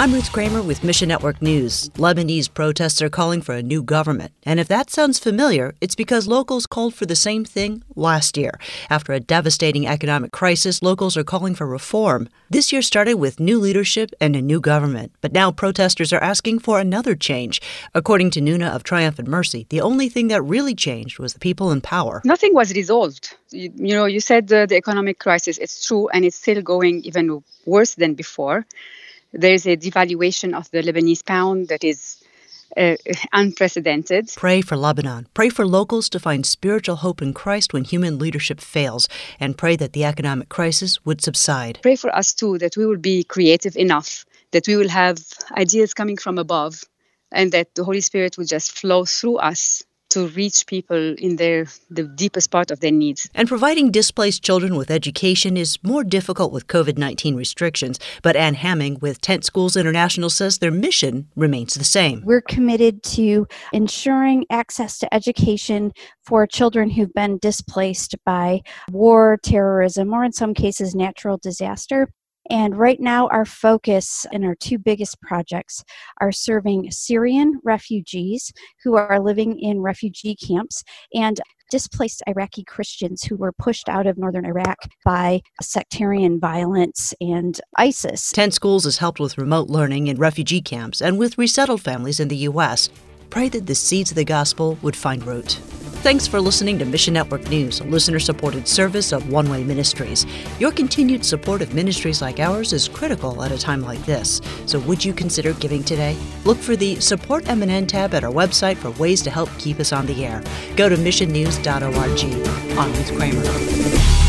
I'm Ruth Kramer with Mission Network News. Lebanese protests are calling for a new government. And if that sounds familiar, it's because locals called for the same thing last year. After a devastating economic crisis, locals are calling for reform. This year started with new leadership and a new government. But now protesters are asking for another change. According to Nuna of Triumph and Mercy, the only thing that really changed was the people in power. Nothing was resolved. You said the economic crisis, it's true, and it's still going even worse than before. There's a devaluation of the Lebanese pound that is unprecedented. Pray for Lebanon. Pray for locals to find spiritual hope in Christ when human leadership fails, and pray that the economic crisis would subside. Pray for us, too, that we will be creative enough, that we will have ideas coming from above, and that the Holy Spirit will just flow through us to reach people in the deepest part of their needs. And providing displaced children with education is more difficult with COVID-19 restrictions. But Ann Hamming with Tent Schools International says their mission remains the same. We're committed to ensuring access to education for children who've been displaced by war, terrorism, or in some cases, natural disaster. And right now, our focus and our two biggest projects are serving Syrian refugees who are living in refugee camps and displaced Iraqi Christians who were pushed out of northern Iraq by sectarian violence and ISIS. Tent Schools has helped with remote learning in refugee camps and with resettled families in the U.S. Pray that the seeds of the gospel would find root. Thanks for listening to Mission Network News, a listener-supported service of One Way Ministries. Your continued support of ministries like ours is critical at a time like this. So would you consider giving today? Look for the Support MNN tab at our website for ways to help keep us on the air. Go to missionnews.org. I'm Ruth Kramer.